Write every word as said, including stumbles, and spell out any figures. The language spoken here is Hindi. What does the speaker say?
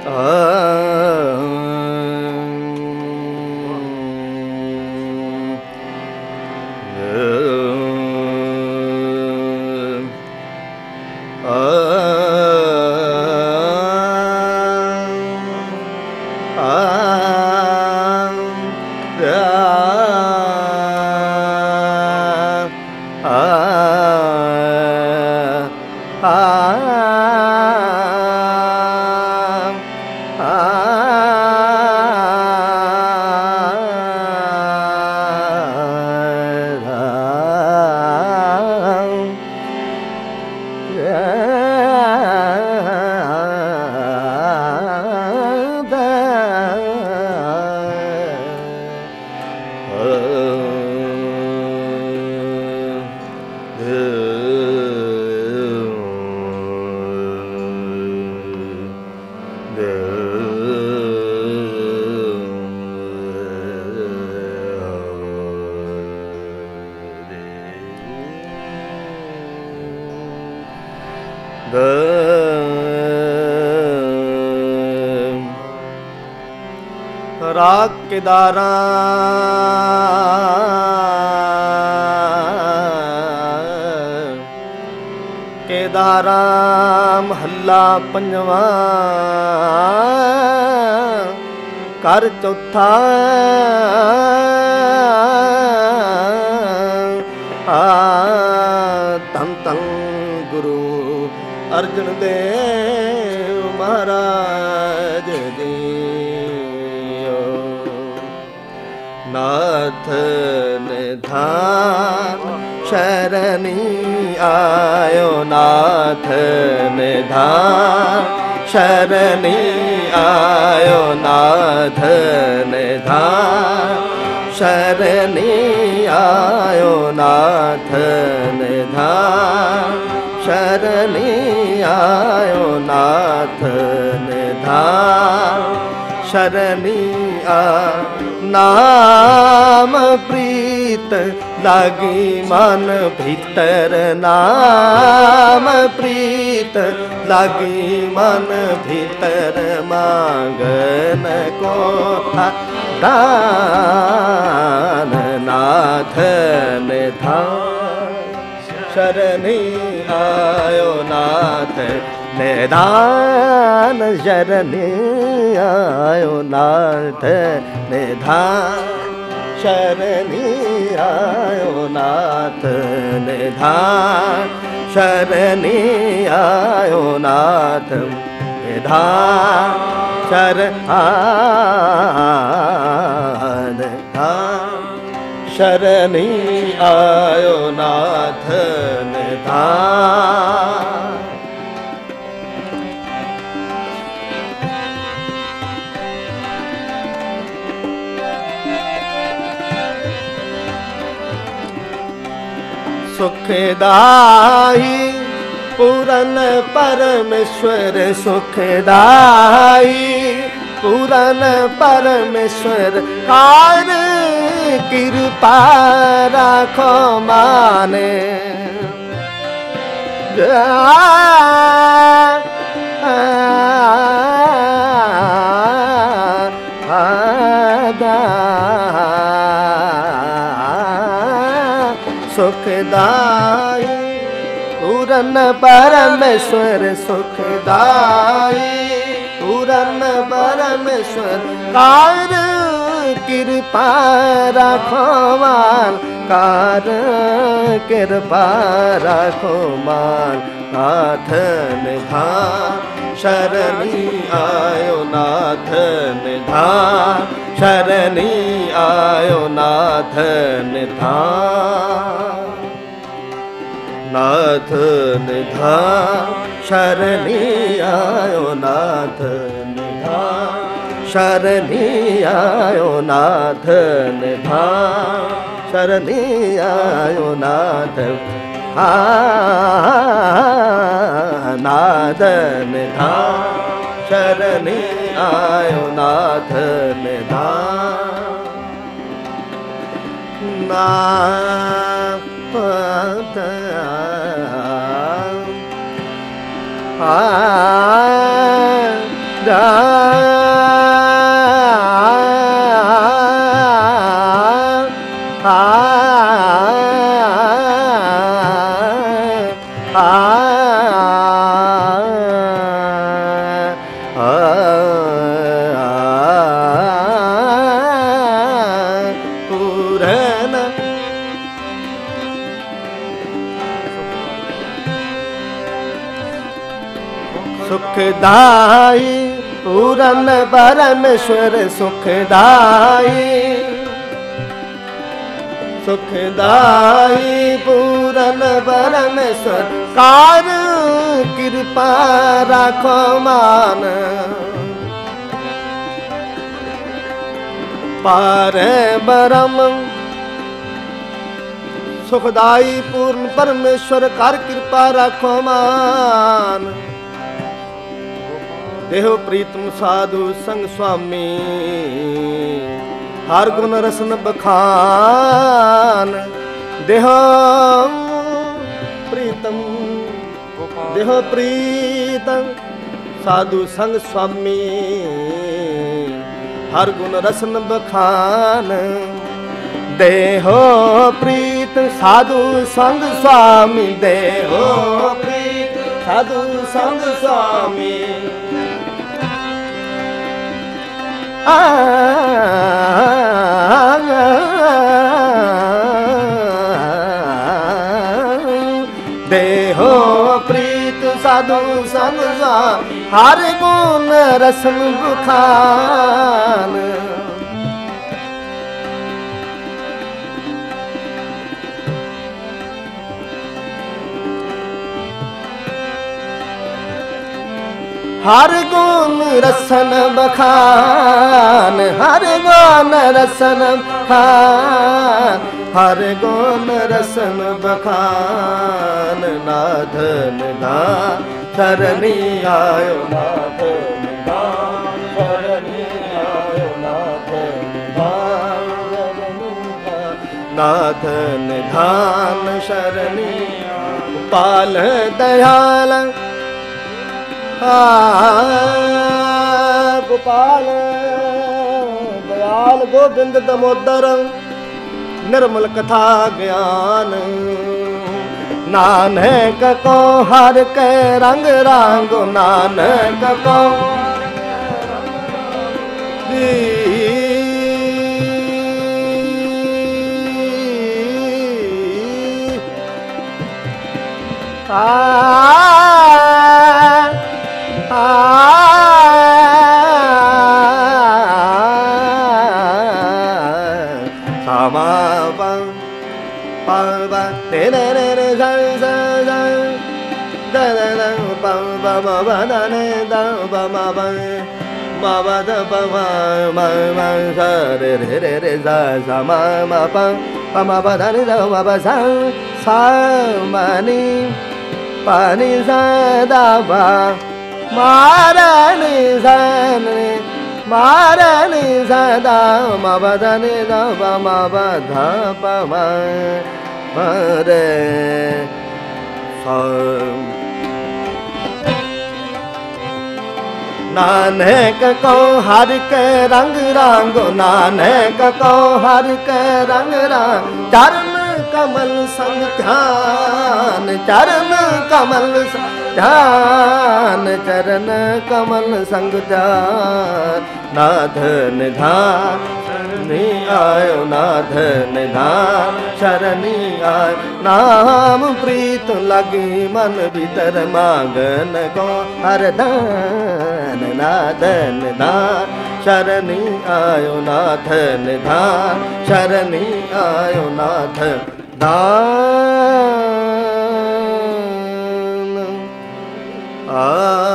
राग केदारा केदारा महला पंजवा कर चौथा आ तन तन गुरु अर्जन देव महाराज जी नाथ निधान शरणी आयो नाथ निधान शरणी आयो नाथ निधान शरणी आयो नाथ निधान शरणी आयो नाथ निधान शरणी आ नाम प्रीत लागी मन भीतर नाम प्रीत लागी मन भीतर मांगन को था दान नाथ निधान शरणी आयो नाथ निधान शरणी आयो नाथ निधान शरणी आयो नाथ निधान शरणी आयो नाथ निधान शरण शरणी आयो नाथ निधान सुखदाई पूरन परमेश्वर सुखदाई पूरन परमेश्वर कार कृपा राखो माने सुखदाई पूरन परमेश्वर सुखदाई पूरन परमेश्वर कार कृपा राखो मान कार कृपा राखो मान नाथ निधान शरणी आयो नाथ निधान शरणी आयो नाथ निधान नाथ निधान शरणी आयो नाथ निधान शरणी आयो नाथ निधान शरणी आयो नाथ आ नाथ निधान शरणी आयो नाथ निधान नाथ आ सुखदाई पूरन परमेश्वर सुखदाई, सुखदाई पूरन परमेश्वर कार कृपा राखो मान। पारे बरम सुखदाई पूर्ण परमेश्वर कार कृपा राखो मान। देहो प्रीतम साधु संग स्वामी हर गुण रसन बखान। देहो प्रीतम देहो प्रीतम साधु संग स्वामी हर गुण रसन बखान। देहो प्रीत साधु संग स्वामी, देहो प्रीत साधु संग स्वामी। आ देहो प्रीत साधु संग हर गुण रसन बखान। हर गुण रसन बखान, हर गुण रसन बखान, हर गुण रसन बखान। नाथ निधान शरणी आयो, नाथ निधान शरणी आयो, नाथ निधान नाथ निधान शरणी पाल दयाल गोपाल दयाल गोविंद दामोदर निर्मल कथा ज्ञान। नानक को हर के रंग रांगो, नानक को आ पानी सदा मारनी सनी मारनी सदा मबदनी दब मबध पम मरे नानक को हर के रंग रांगो, नानक को हर के रंग रांग। चरण कमल संग ध्यान, चरण कमल संग ध्यान, चरण कमल संग ध्यान। नाथ निधान शरणी आयो, नाथ निधान शरणी आयो। नाम प्रीत लगी मन भीतर मांगन को हर दान। नाथ निधान शरणी आयो, नाथ निधान शरणी आयो, नाथ दान आ